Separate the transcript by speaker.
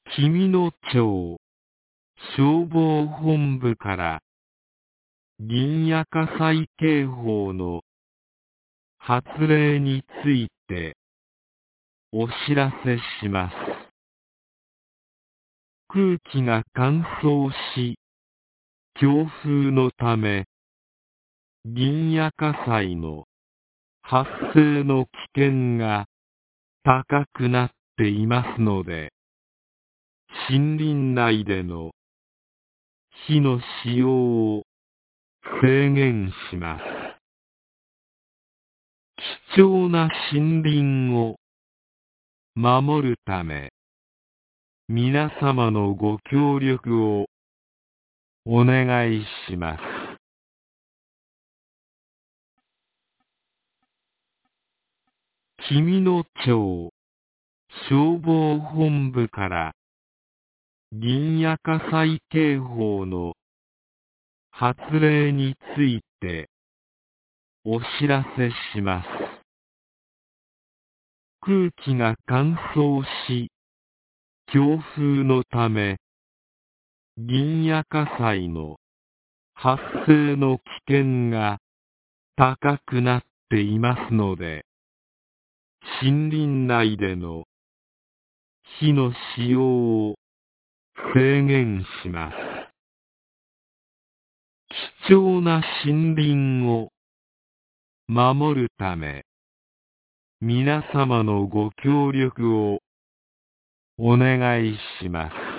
Speaker 1: 紀美野町消防本部から林野火災警報の発令についてお知らせします。空気が乾燥し、強風のため林野火災の発生の危険が高くなっていますので、森林内での火の使用を制限します。貴重な森林を守るため、皆様のご協力をお願いします。紀美野町消防本部から林野火災警報の発令についてお知らせします。空気が乾燥し、強風のため林野火災の発生の危険が高くなっていますので、森林内での火の使用を制限します。貴重な森林を守るため、皆様のご協力をお願いします。